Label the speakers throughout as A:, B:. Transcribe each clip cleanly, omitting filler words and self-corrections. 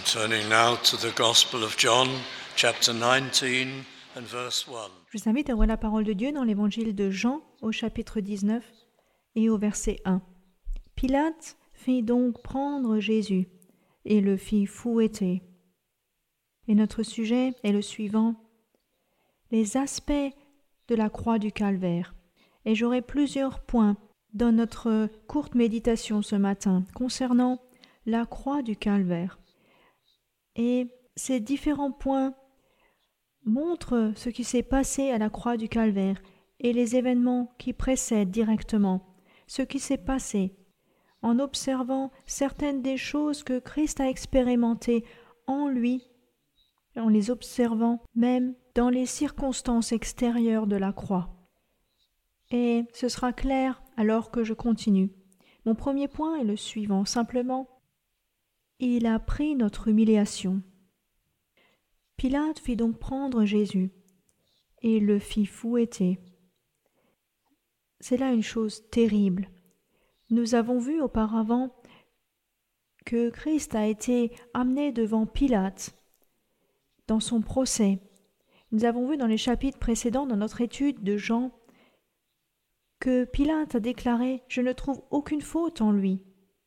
A: Turning now to the Gospel of John, chapter 19 and verse 1.
B: Je vous invite à ouvrir la parole de Dieu dans l'évangile de Jean au chapitre 19 et au verset 1. Pilate fit donc prendre Jésus et le fit fouetter. Et notre sujet est le suivant: les aspects de la croix du calvaire. Et j'aurai plusieurs points dans notre courte méditation ce matin concernant la croix du calvaire. Et ces différents points montrent ce qui s'est passé à la croix du calvaire et les événements qui précèdent directement ce qui s'est passé, en observant certaines des choses que Christ a expérimentées en lui, en les observant même dans les circonstances extérieures de la croix. Et ce sera clair alors que je continue. Mon premier point est le suivant, simplement: il a pris notre humiliation. Pilate fit donc prendre Jésus et le fit fouetter. C'est là une chose terrible. Nous avons vu auparavant que Christ a été amené devant Pilate dans son procès. Nous avons vu dans les chapitres précédents dans notre étude de Jean que Pilate a déclaré « Je ne trouve aucune faute en lui ».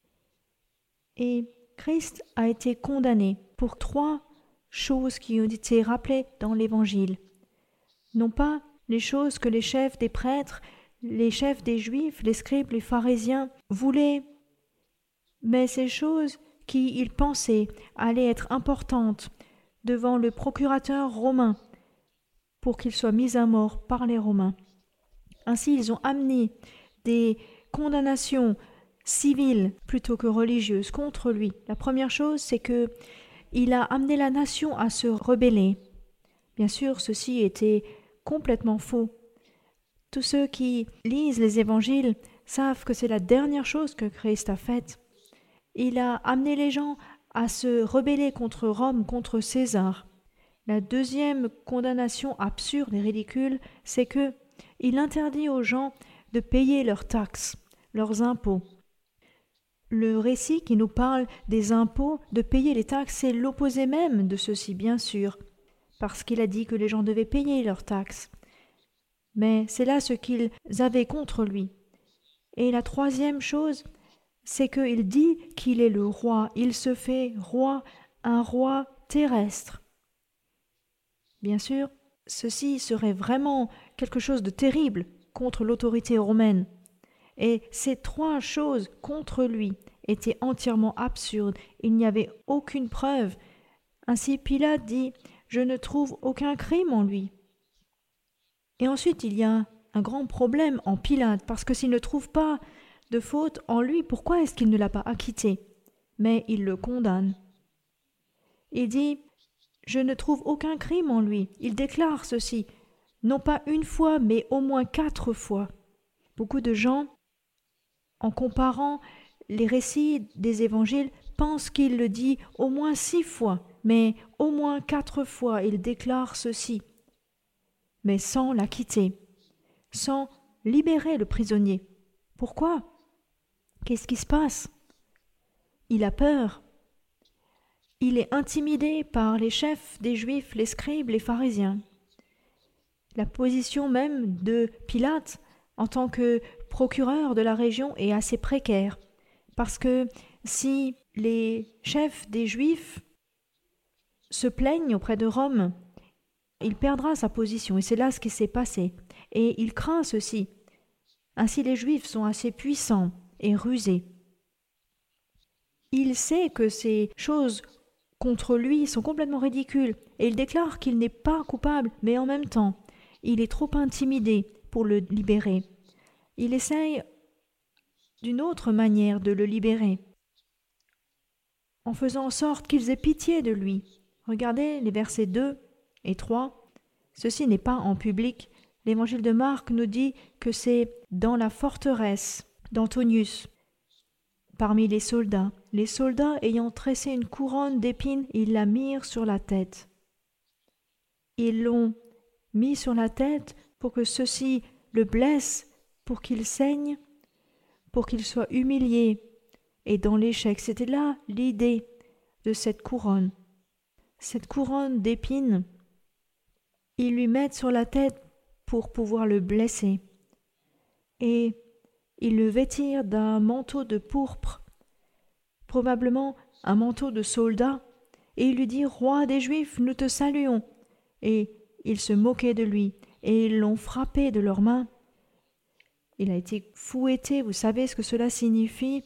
B: Et Christ a été condamné pour 3 choses qui ont été rappelées dans l'Évangile. Non pas les choses que les chefs des prêtres, les chefs des Juifs, les scribes, les pharisiens voulaient, mais ces choses qui, ils pensaient, allaient être importantes devant le procurateur romain pour qu'il soit mis à mort par les Romains. Ainsi, ils ont amené des condamnations civiles plutôt que religieuses contre lui. La première chose, c'est que il a amené la nation à se rebeller. Bien sûr, ceci était complètement faux. Tous ceux qui lisent les évangiles savent que c'est la dernière chose que Christ a faite. Il a amené les gens à se rebeller contre Rome, contre César. La deuxième condamnation absurde et ridicule, c'est que il interdit aux gens de payer leurs taxes, leurs impôts. Le récit qui nous parle des impôts, de payer les taxes, c'est l'opposé même de ceci, bien sûr, parce qu'il a dit que les gens devaient payer leurs taxes. Mais c'est là ce qu'ils avaient contre lui. Et la troisième chose, c'est qu'il dit qu'il est le roi. Il se fait roi, un roi terrestre. Bien sûr, ceci serait vraiment quelque chose de terrible contre l'autorité romaine. Et ces 3 choses contre lui étaient entièrement absurdes. Il n'y avait aucune preuve. Ainsi Pilate dit « Je ne trouve aucun crime en lui ». Et ensuite, il y a un grand problème en Pilate, parce que s'il ne trouve pas de faute en lui, pourquoi est-ce qu'il ne l'a pas acquitté? Mais il le condamne. Il dit « Je ne trouve aucun crime en lui ». Il déclare ceci, non pas 1 fois, mais au moins 4 fois. Beaucoup de gens, en comparant les récits des évangiles, pensent qu'il le dit au moins 6 fois, mais au moins 4 fois il déclare ceci, mais sans l'acquitter, sans libérer le prisonnier. Pourquoi? Qu'est-ce qui se passe? Il a peur. Il est intimidé par les chefs des Juifs, les scribes, les pharisiens. La position même de Pilate en tant que procureur de la région est assez précaire, parce que si les chefs des Juifs se plaignent auprès de Rome, il perdra sa position, et c'est là ce qui s'est passé. Et il craint ceci. Ainsi les Juifs sont assez puissants et rusés. Il sait que ces choses contre lui sont complètement ridicules, et il déclare qu'il n'est pas coupable, mais en même temps, il est trop intimidé pour le libérer. Il essaye d'une autre manière de le libérer, en faisant en sorte qu'ils aient pitié de lui. Regardez les versets 2 et 3. Ceci n'est pas en public. L'évangile de Marc nous dit que c'est dans la forteresse d'Antonius, parmi les soldats. Les soldats ayant tressé une couronne d'épines, ils la mirent sur la tête. Ils l'ont mis sur la tête pour que ceux-ci le blessent, pour qu'il saigne, pour qu'il soit humilié. Et dans l'échec, c'était là l'idée de cette couronne d'épines. Ils lui mettent sur la tête pour pouvoir le blesser. Et ils le vêtirent d'un manteau de pourpre, probablement un manteau de soldat, et ils lui dirent « Roi des Juifs, nous te saluons !» Et ils se moquaient de lui, et ils l'ont frappé de leurs mains. Il a été fouetté, vous savez ce que cela signifie.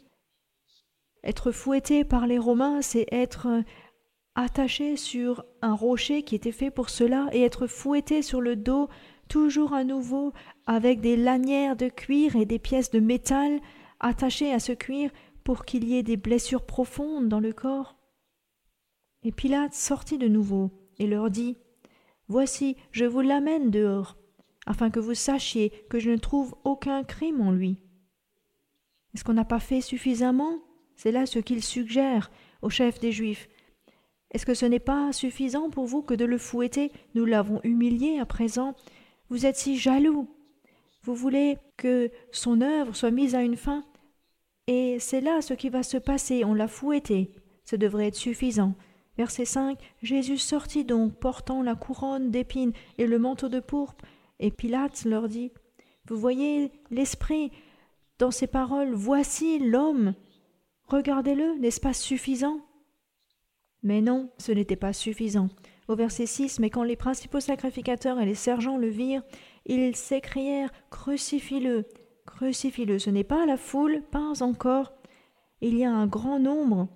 B: Être fouetté par les Romains, c'est être attaché sur un rocher qui était fait pour cela et être fouetté sur le dos, toujours à nouveau, avec des lanières de cuir et des pièces de métal attachées à ce cuir pour qu'il y ait des blessures profondes dans le corps. Et Pilate sortit de nouveau et leur dit « Voici, je vous l'amène dehors, afin que vous sachiez que je ne trouve aucun crime en lui. » Est-ce qu'on n'a pas fait suffisamment ? C'est là ce qu'il suggère au chef des Juifs. Est-ce que ce n'est pas suffisant pour vous que de le fouetter ? Nous l'avons humilié à présent. Vous êtes si jaloux. Vous voulez que son œuvre soit mise à une fin. Et c'est là ce qui va se passer. On l'a fouetté. Ce devrait être suffisant. Verset 5. Jésus sortit donc, portant la couronne d'épines et le manteau de pourpre. Et Pilate leur dit, « Vous voyez l'esprit dans ces paroles. Voici l'homme. Regardez-le, n'est-ce pas suffisant ?» Mais non, ce n'était pas suffisant. Au verset 6, « Mais quand les principaux sacrificateurs et les sergents le virent, ils s'écrièrent « Crucifie-le, crucifie-le !» Ce n'est pas la foule, pas encore. Il y a un grand nombre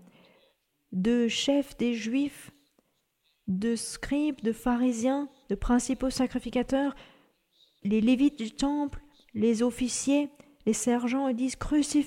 B: de chefs des Juifs, de scribes, de pharisiens, de principaux sacrificateurs, les lévites du temple, les officiers, les sergents, ils disent « Crucifie-le !»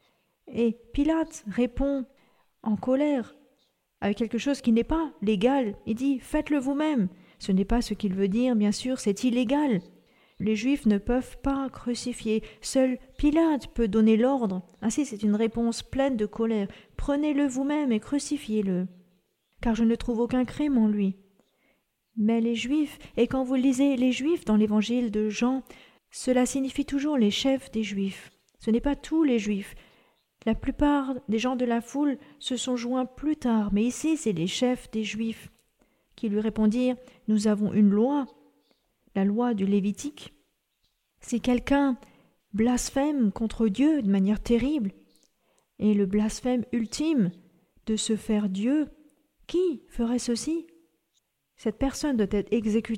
B: Et Pilate répond en colère, avec quelque chose qui n'est pas légal. Il dit « Faites-le vous-même ». Ce n'est pas ce qu'il veut dire, bien sûr, c'est illégal. Les Juifs ne peuvent pas crucifier. Seul Pilate peut donner l'ordre. Ainsi, c'est une réponse pleine de colère. « Prenez-le vous-même et crucifiez-le, car je ne trouve aucun crime en lui. » Mais les Juifs, et quand vous lisez les Juifs dans l'évangile de Jean, cela signifie toujours les chefs des Juifs. Ce n'est pas tous les Juifs. La plupart des gens de la foule se sont joints plus tard, mais ici c'est les chefs des Juifs qui lui répondirent « Nous avons une loi, la loi du Lévitique. Si quelqu'un blasphème contre Dieu de manière terrible, et le blasphème ultime de se faire Dieu, qui ferait ceci ? Cette personne doit être exécutée. »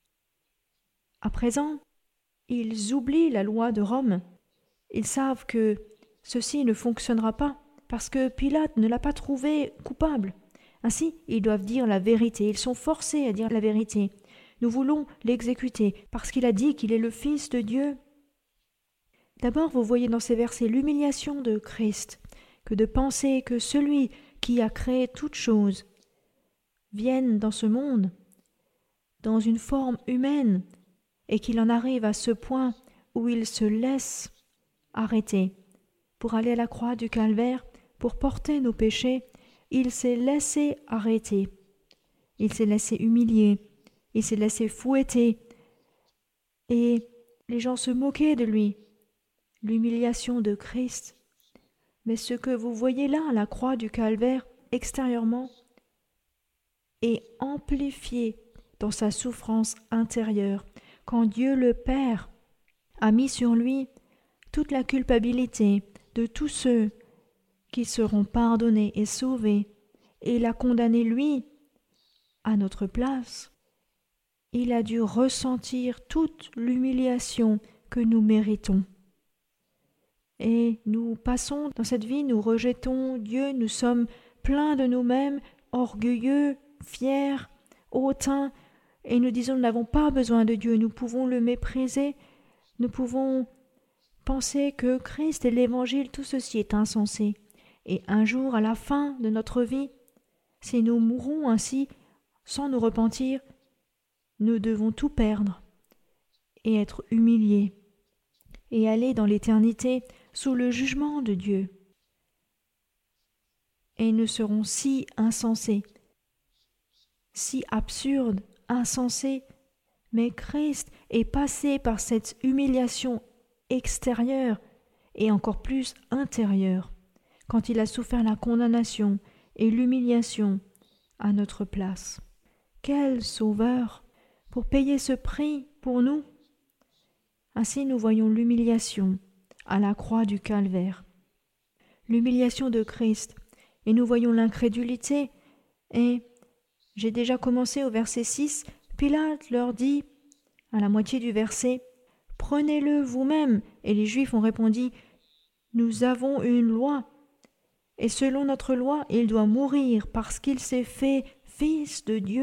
B: À présent, ils oublient la loi de Rome. Ils savent que ceci ne fonctionnera pas parce que Pilate ne l'a pas trouvé coupable. Ainsi, ils doivent dire la vérité. Ils sont forcés à dire la vérité. Nous voulons l'exécuter parce qu'il a dit qu'il est le Fils de Dieu. D'abord, vous voyez dans ces versets l'humiliation de Christ, que de penser que celui qui a créé toutes choses vienne dans ce monde, dans une forme humaine, et qu'il en arrive à ce point où il se laisse arrêter. Pour aller à la croix du calvaire, pour porter nos péchés, il s'est laissé arrêter. Il s'est laissé humilier. Il s'est laissé fouetter. Et les gens se moquaient de lui. L'humiliation de Christ. Mais ce que vous voyez là, à la croix du calvaire, extérieurement, est amplifié dans sa souffrance intérieure, quand Dieu le Père a mis sur lui toute la culpabilité de tous ceux qui seront pardonnés et sauvés, et l'a condamné lui à notre place. Il a dû ressentir toute l'humiliation que nous méritons. Et nous passons dans cette vie, nous rejetons Dieu, nous sommes pleins de nous-mêmes, orgueilleux, fiers, hautains, et nous disons nous n'avons pas besoin de Dieu, nous pouvons le mépriser, nous pouvons penser que Christ et l'Évangile, tout ceci est insensé. Et un jour, à la fin de notre vie, si nous mourons ainsi, sans nous repentir, nous devons tout perdre et être humiliés et aller dans l'éternité sous le jugement de Dieu. Et nous serons si insensés, si absurdes, insensés, mais Christ est passé par cette humiliation extérieure et encore plus intérieure, quand il a souffert la condamnation et l'humiliation à notre place. Quel sauveur pour payer ce prix pour nous! Ainsi nous voyons l'humiliation à la croix du calvaire, l'humiliation de Christ, et nous voyons l'incrédulité. Et j'ai déjà commencé au verset 6, Pilate leur dit, à la moitié du verset, « Prenez-le vous-même » et les Juifs ont répondu, « Nous avons une loi, et selon notre loi, il doit mourir parce qu'il s'est fait fils de Dieu. »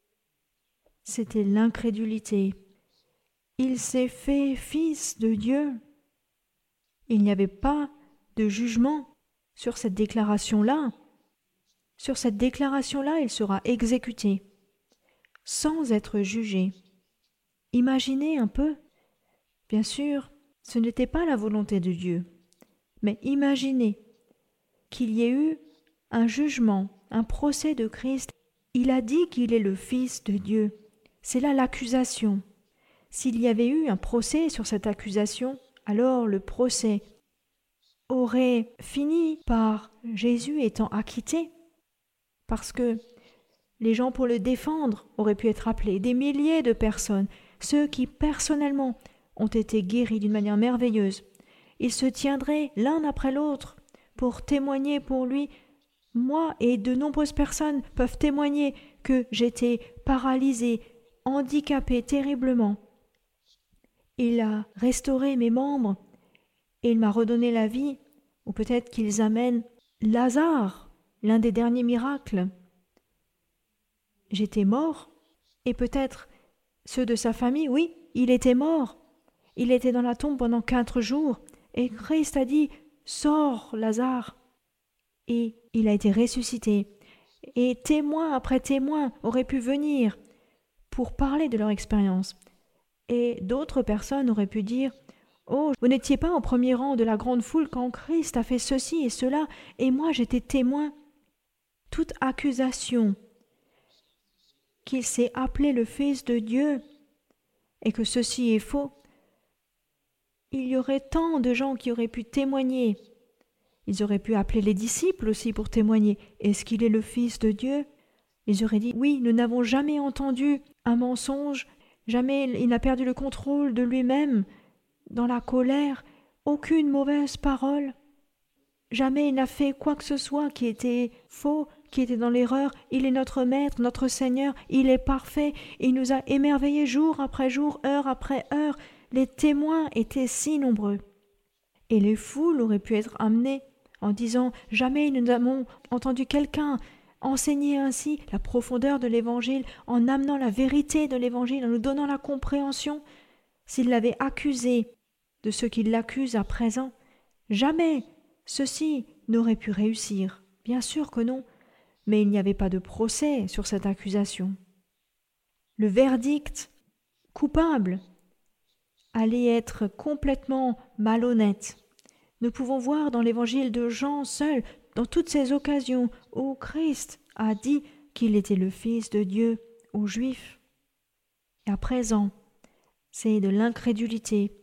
B: C'était l'incrédulité. Il s'est fait fils de Dieu. Il n'y avait pas de jugement sur cette déclaration-là. Sur cette déclaration-là, il sera exécuté, sans être jugé. Imaginez un peu. Bien sûr, ce n'était pas la volonté de Dieu, mais imaginez qu'il y ait eu un jugement, un procès de Christ. Il a dit qu'il est le Fils de Dieu. C'est là l'accusation. S'il y avait eu un procès sur cette accusation, alors le procès aurait fini par Jésus étant acquitté, parce que les gens pour le défendre auraient pu être appelés, des milliers de personnes, ceux qui personnellement ont été guéris d'une manière merveilleuse. Ils se tiendraient l'un après l'autre pour témoigner pour lui. Moi et de nombreuses personnes peuvent témoigner que j'étais paralysée, handicapée terriblement. Il a restauré mes membres et il m'a redonné la vie, ou peut-être qu'ils amènent Lazare, l'un des derniers miracles. J'étais mort, et peut-être ceux de sa famille, oui, il était mort. Il était dans la tombe pendant 4 jours, et Christ a dit « Sors, Lazare !» Et il a été ressuscité. Et témoin après témoin auraient pu venir pour parler de leur expérience. Et d'autres personnes auraient pu dire « Oh, vous n'étiez pas au premier rang de la grande foule quand Christ a fait ceci et cela, et moi j'étais témoin. » Toute accusation qu'il s'est appelé le Fils de Dieu et que ceci est faux, il y aurait tant de gens qui auraient pu témoigner. Ils auraient pu appeler les disciples aussi pour témoigner. Est-ce qu'il est le Fils de Dieu? Ils auraient dit, oui, nous n'avons jamais entendu un mensonge, jamais il n'a perdu le contrôle de lui-même dans la colère, aucune mauvaise parole. Jamais il n'a fait quoi que ce soit qui était faux, qui était dans l'erreur. Il est notre Maître, notre Seigneur, il est parfait. Il nous a émerveillés jour après jour, heure après heure. Les témoins étaient si nombreux. Et les foules auraient pu être amenées en disant « Jamais nous n'avons entendu quelqu'un enseigner ainsi la profondeur de l'Évangile, en amenant la vérité de l'Évangile, en nous donnant la compréhension. » S'il l'avait accusé de ce qu'il l'accuse à présent, jamais ceci n'aurait pu réussir. Bien sûr que non, mais il n'y avait pas de procès sur cette accusation. Le verdict coupable allait être complètement malhonnête. Nous pouvons voir dans l'évangile de Jean seul, dans toutes ces occasions où Christ a dit qu'il était le Fils de Dieu aux Juifs. Et à présent, c'est de l'incrédulité.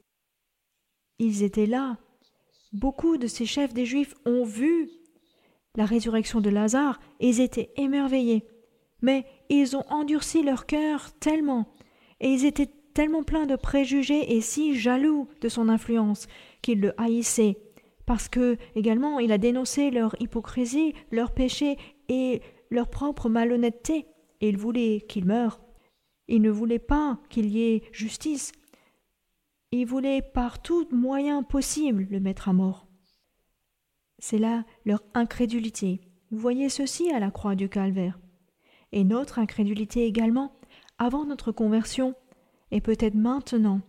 B: Ils étaient là. Beaucoup de ces chefs des Juifs ont vu la résurrection de Lazare et ils étaient émerveillés. Mais ils ont endurci leur cœur tellement, et ils étaient tellement pleins de préjugés et si jaloux de son influence qu'ils le haïssaient, parce que également il a dénoncé leur hypocrisie, leur péché et leur propre malhonnêteté, et ils voulaient qu'il meure. Ils ne voulaient pas qu'il y ait justice. Ils voulaient par tout moyen possible le mettre à mort. C'est là leur incrédulité. Vous voyez ceci à la croix du Calvaire. Et notre incrédulité également, avant notre conversion, et peut-être maintenant.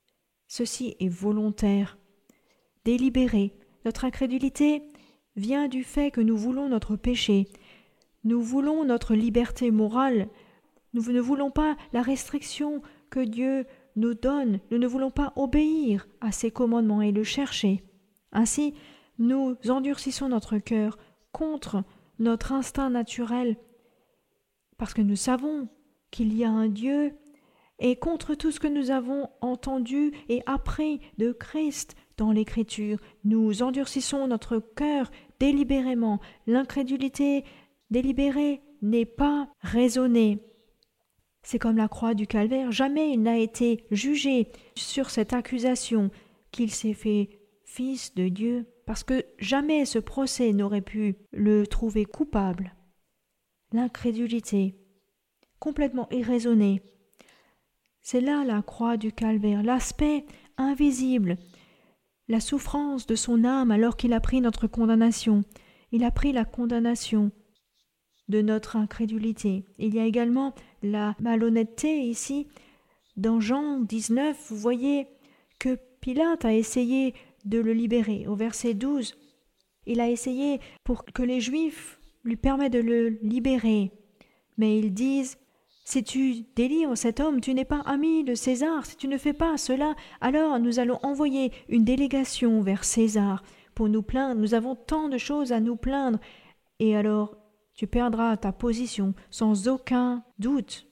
B: Ceci est volontaire, délibéré. Notre incrédulité vient du fait que nous voulons notre péché. Nous voulons notre liberté morale. Nous ne voulons pas la restriction que Dieu nous donne. Nous ne voulons pas obéir à ses commandements et le chercher. Ainsi, nous endurcissons notre cœur contre notre instinct naturel parce que nous savons qu'il y a un Dieu et contre tout ce que nous avons entendu et appris de Christ dans l'Écriture. Nous endurcissons notre cœur délibérément. L'incrédulité délibérée n'est pas raisonnée. C'est comme la croix du calvaire. Jamais il n'a été jugé sur cette accusation qu'il s'est fait fils de Dieu, parce que jamais ce procès n'aurait pu le trouver coupable. L'incrédulité, complètement irraisonnée. C'est là la croix du calvaire, l'aspect invisible, la souffrance de son âme alors qu'il a pris notre condamnation. Il a pris la condamnation de notre incrédulité. Il y a également la malhonnêteté ici. Dans Jean 19, vous voyez que Pilate a essayé de le libérer. Au verset 12, il a essayé pour que les Juifs lui permettent de le libérer. Mais ils disent: si tu délivres cet homme, tu n'es pas ami de César. Si tu ne fais pas cela, alors nous allons envoyer une délégation vers César pour nous plaindre. Nous avons tant de choses à nous plaindre. Et alors, tu perdras ta position sans aucun doute.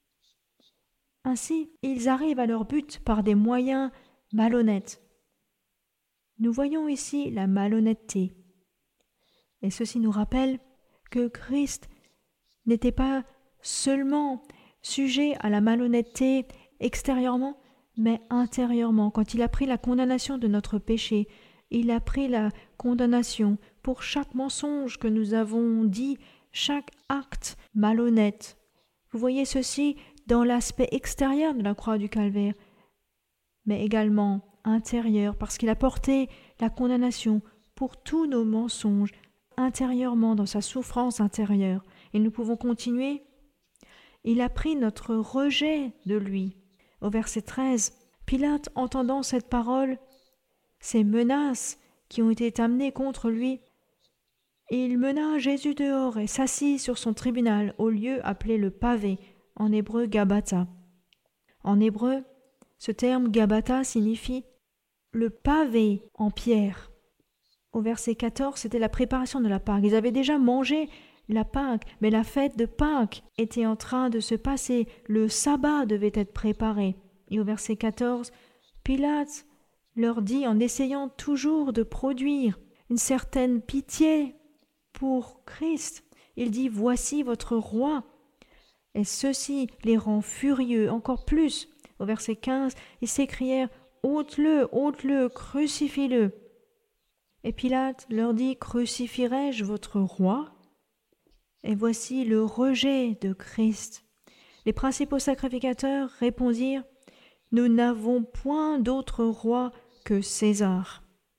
B: Ainsi, ils arrivent à leur but par des moyens malhonnêtes. Nous voyons ici la malhonnêteté. Et ceci nous rappelle que Christ n'était pas seulement sujet à la malhonnêteté extérieurement, mais intérieurement. Quand il a pris la condamnation de notre péché, il a pris la condamnation pour chaque mensonge que nous avons dit, chaque acte malhonnête. Vous voyez ceci dans l'aspect extérieur de la croix du calvaire, mais également intérieur, parce qu'il a porté la condamnation pour tous nos mensonges intérieurement, dans sa souffrance intérieure. Et nous pouvons continuer. Il a pris notre rejet de lui. Au verset 13, Pilate, entendant cette parole, ces menaces qui ont été amenées contre lui, il mena Jésus dehors et s'assit sur son tribunal au lieu appelé le pavé, en hébreu Gabbatha. En hébreu, ce terme Gabbatha signifie le pavé en pierre. Au verset 14, c'était la préparation de la Pâque. Ils avaient déjà mangé la Pâque, mais la fête de Pâques était en train de se passer. Le sabbat devait être préparé. Et au verset 14, Pilate leur dit, en essayant toujours de produire une certaine pitié pour Christ, il dit: voici votre roi. Et ceci les rend furieux encore plus. Au verset 15, ils s'écrièrent: ôte-le, ôte-le, crucifie-le. Et Pilate leur dit: crucifierai-je votre roi? Et voici le rejet de Christ. Les principaux sacrificateurs répondirent: nous n'avons point d'autre roi que César.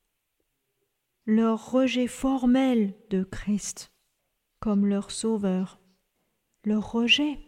B: Leur rejet formel de Christ comme leur sauveur. Le rejet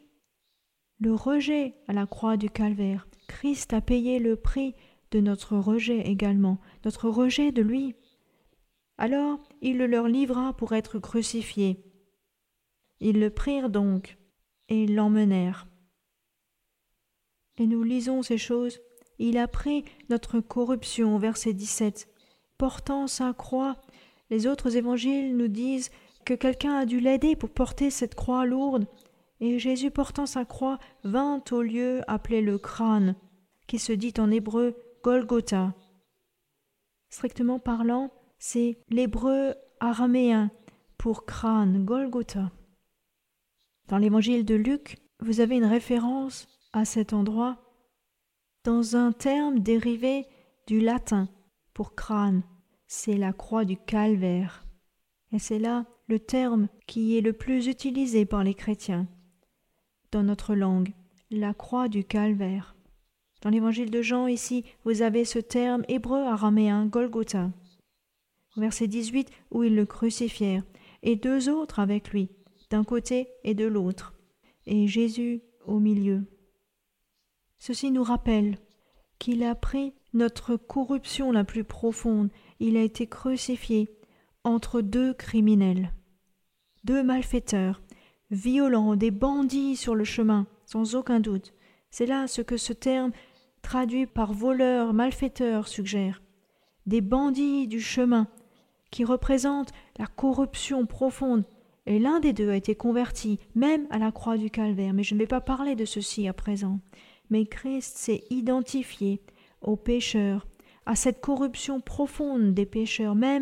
B: à la croix du calvaire. Christ a payé le prix de notre rejet également, notre rejet de lui. Alors il le leur livra pour être crucifié. Ils le prirent donc et l'emmenèrent. Et nous lisons ces choses. Il a pris notre corruption, verset 17. Portant sa croix, les autres évangiles nous disent que quelqu'un a dû l'aider pour porter cette croix lourde. Et Jésus, portant sa croix, vint au lieu appelé le crâne, qui se dit en hébreu Golgotha. Strictement parlant, c'est l'hébreu araméen pour crâne, Golgotha. Dans l'évangile de Luc, vous avez une référence à cet endroit dans un terme dérivé du latin pour crâne. C'est la croix du calvaire. Et c'est là le terme qui est le plus utilisé par les chrétiens dans notre langue, la croix du calvaire. Dans l'évangile de Jean, ici, vous avez ce terme hébreu araméen, Golgotha. Au verset 18, où ils le crucifièrent, et deux autres avec lui, d'un côté et de l'autre, et Jésus au milieu. Ceci nous rappelle qu'il a pris notre corruption la plus profonde. Il a été crucifié entre deux criminels, deux malfaiteurs, violents, des bandits sur le chemin, sans aucun doute. C'est là ce que ce terme traduit par voleur, malfaiteur suggère. Des bandits du chemin qui représentent la corruption profonde. Et l'un des deux a été converti, même à la croix du calvaire. Mais je ne vais pas parler de ceci à présent. Mais Christ s'est identifié aux pécheurs, à cette corruption profonde des pécheurs. Même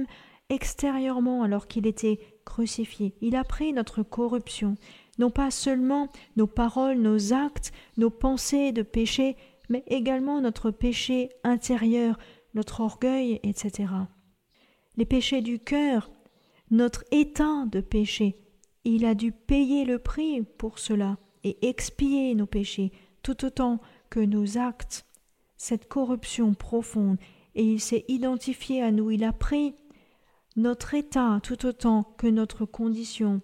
B: extérieurement alors qu'il était crucifié. Il a pris notre corruption, non pas seulement nos paroles, nos actes, nos pensées de péché, mais également notre péché intérieur, notre orgueil, etc. Les péchés du cœur, notre état de péché. Il a dû payer le prix pour cela et expier nos péchés, tout autant que nos actes, cette corruption profonde, et il s'est identifié à nous, il a pris notre état tout autant que notre condition.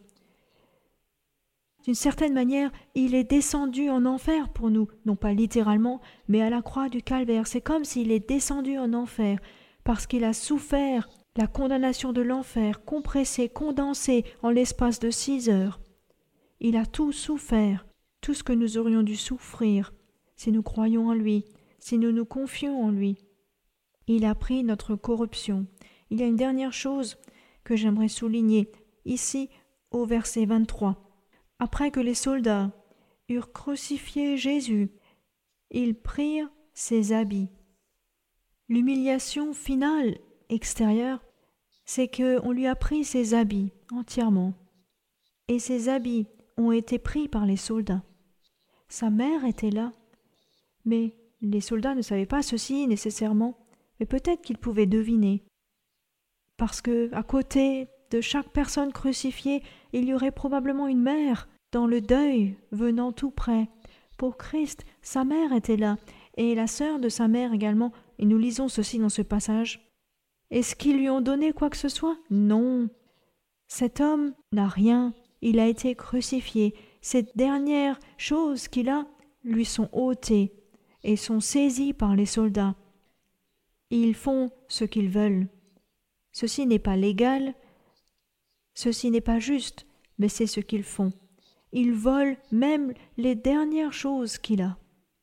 B: D'une certaine manière, il est descendu en enfer pour nous, non pas littéralement, mais à la croix du calvaire. C'est comme s'il est descendu en enfer, parce qu'il a souffert la condamnation de l'enfer, compressé, condensé en l'espace de 6 heures. Il a tout souffert, tout ce que nous aurions dû souffrir, si nous croyons en lui, si nous nous confions en lui. Il a pris notre corruption. Il y a une dernière chose que j'aimerais souligner, ici au verset 23. Après que les soldats eurent crucifié Jésus, ils prirent ses habits. L'humiliation finale extérieure, c'est qu'on lui a pris ses habits entièrement. Et ses habits ont été pris par les soldats. Sa mère était là, mais les soldats ne savaient pas ceci nécessairement, mais peut-être qu'ils pouvaient deviner. Parce que à côté de chaque personne crucifiée, il y aurait probablement une mère dans le deuil venant tout près. Pour Christ, sa mère était là, et la sœur de sa mère également, et nous lisons ceci dans ce passage. Est-ce qu'ils lui ont donné quoi que ce soit? Non. Cet homme n'a rien, il a été crucifié. Ces dernières choses qu'il a lui sont ôtées et sont saisies par les soldats. Ils font ce qu'ils veulent. Ceci n'est pas légal, ceci n'est pas juste, mais c'est ce qu'ils font. Ils volent même les dernières choses qu'il a.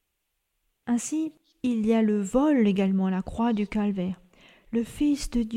B: Ainsi, il y a le vol également à la croix du calvaire. Le Fils de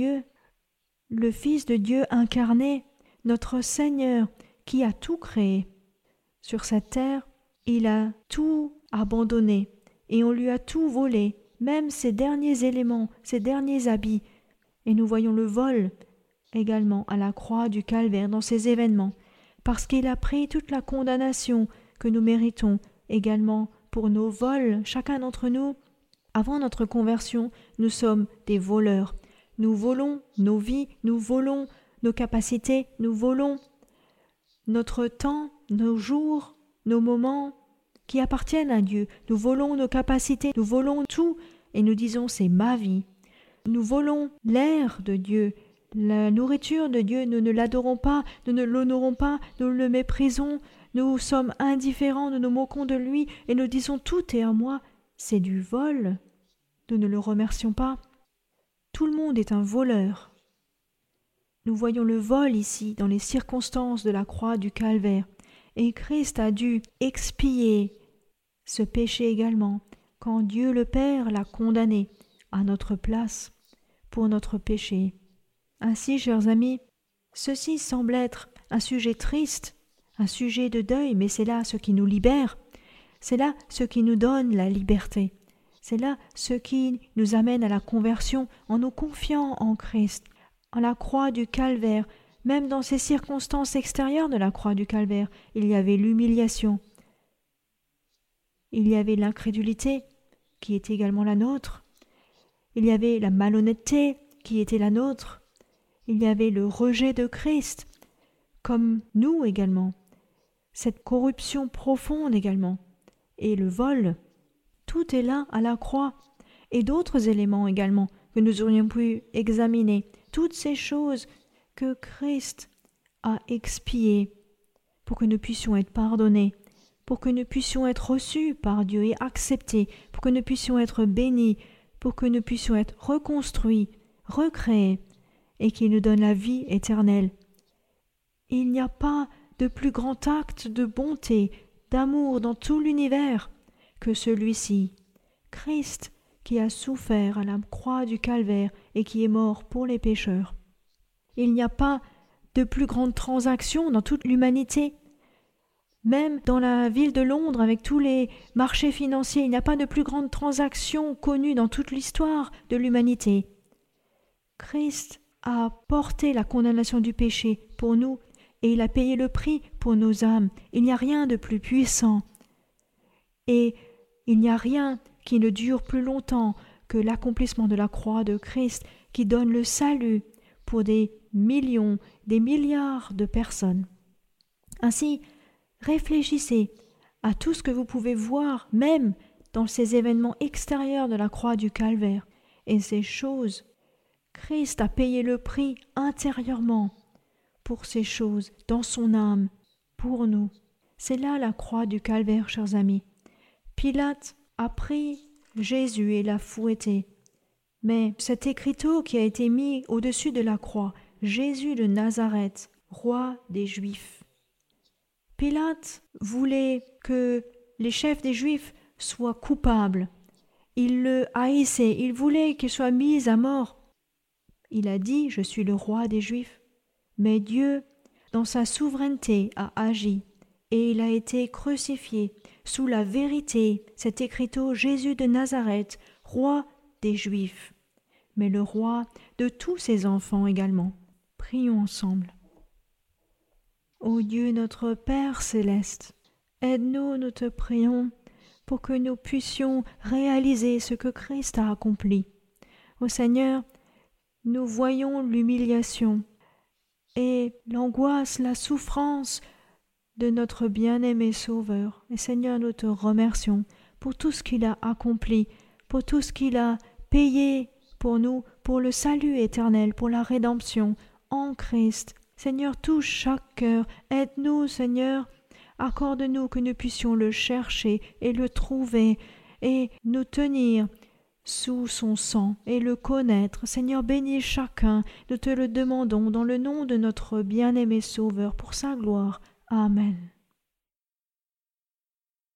B: Dieu incarné, notre Seigneur, qui a tout créé. Sur cette terre, il a tout abandonné et on lui a tout volé, même ses derniers éléments, ses derniers habits. Et nous voyons le vol également à la croix du calvaire dans ces événements, parce qu'il a pris toute la condamnation que nous méritons également pour nos vols. Chacun d'entre nous, avant notre conversion, nous sommes des voleurs. Nous volons nos vies, nous volons nos capacités, nous volons notre temps, nos jours, nos moments qui appartiennent à Dieu. Nous volons nos capacités, nous volons tout et nous disons c'est ma vie. Nous volons l'air de Dieu, la nourriture de Dieu, nous ne l'adorons pas, nous ne l'honorons pas, nous le méprisons, nous sommes indifférents, nous nous moquons de lui et nous disons tout est à moi. C'est du vol. Nous ne le remercions pas. Tout le monde est un voleur. Nous voyons le vol ici dans les circonstances de la croix du calvaire. Et Christ a dû expier ce péché également, quand Dieu le Père l'a condamné à notre place pour notre péché. Ainsi, chers amis, ceci semble être un sujet triste, un sujet de deuil, mais c'est là ce qui nous libère, c'est là ce qui nous donne la liberté, c'est là ce qui nous amène à la conversion en nous confiant en Christ, en la croix du calvaire. Même dans ces circonstances extérieures de la croix du calvaire, il y avait l'humiliation, il y avait l'incrédulité qui était également la nôtre, il y avait la malhonnêteté qui était la nôtre, il y avait le rejet de Christ, comme nous également, cette corruption profonde également, et le vol. Tout est là à la croix, et d'autres éléments également que nous aurions pu examiner. Toutes ces choses que Christ a expiées pour que nous puissions être pardonnés, pour que nous puissions être reçus par Dieu et acceptés, pour que nous puissions être bénis, pour que nous puissions être reconstruits, recréés, et qu'il nous donne la vie éternelle. Il n'y a pas de plus grand acte de bonté, d'amour dans tout l'univers que celui-ci. Christ qui a souffert à la croix du calvaire et qui est mort pour les pécheurs. Il n'y a pas de plus grande transaction dans toute l'humanité. Même dans la ville de Londres, avec tous les marchés financiers, il n'y a pas de plus grande transaction connue dans toute l'histoire de l'humanité. Christ a porté la condamnation du péché pour nous et il a payé le prix pour nos âmes. Il n'y a rien de plus puissant et il n'y a rien qui ne dure plus longtemps que l'accomplissement de la croix de Christ qui donne le salut pour des millions, des milliards de personnes. Ainsi, réfléchissez à tout ce que vous pouvez voir, même dans ces événements extérieurs de la croix du Calvaire. Et ces choses, Christ a payé le prix intérieurement pour ces choses, dans son âme, pour nous. C'est là la croix du Calvaire, chers amis. Pilate a pris Jésus et l'a fouetté. Mais cet écriteau qui a été mis au-dessus de la croix, Jésus de Nazareth, roi des Juifs. Pilate voulait que les chefs des Juifs soient coupables. Il le haïssait, il voulait qu'il soit mis à mort. Il a dit « Je suis le roi des Juifs ». Mais Dieu, dans sa souveraineté, a agi et il a été crucifié sous la vérité, cet écriteau Jésus de Nazareth, roi des Juifs, mais le roi de tous ses enfants également. Prions ensemble. Ô Dieu notre Père céleste, aide-nous, nous te prions, pour que nous puissions réaliser ce que Christ a accompli. Ô Seigneur, nous voyons l'humiliation et l'angoisse, la souffrance de notre bien-aimé Sauveur. Et Seigneur, nous te remercions pour tout ce qu'il a accompli, pour tout ce qu'il a payé pour nous, pour le salut éternel, pour la rédemption en Christ. Seigneur, touche chaque cœur, aide-nous, Seigneur, accorde-nous que nous puissions le chercher et le trouver et nous tenir sous son sang et le connaître. Seigneur, bénis chacun, nous te le demandons dans le nom de notre bien-aimé Sauveur, pour sa gloire. Amen.